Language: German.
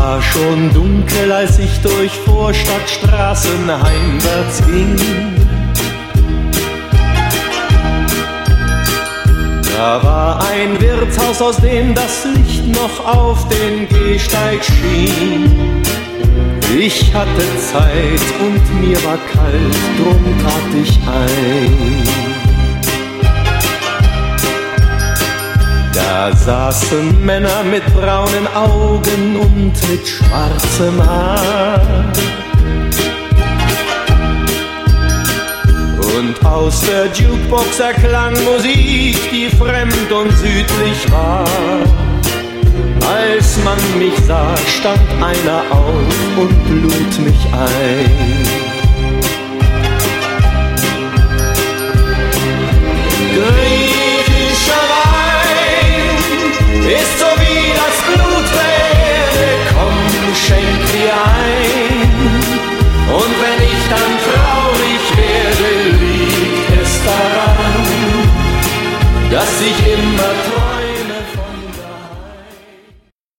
war schon dunkel, als ich durch Vorstadtstraßen heimwärts ging. Da war ein Wirtshaus, aus dem das Licht noch auf den Gehsteig schien. Ich hatte Zeit und mir war kalt, drum trat ich ein. Da saßen Männer mit braunen Augen und mit schwarzem Haar. Und aus der Jukebox erklang Musik, die fremd und südlich war. Als man mich sah, stand einer auf und lud mich ein. Griechischer Wein ist so wie das Blut der Erde, komm, schenk dir ein. Und wenn ich dann traurig werde, liegt es daran, dass ich immer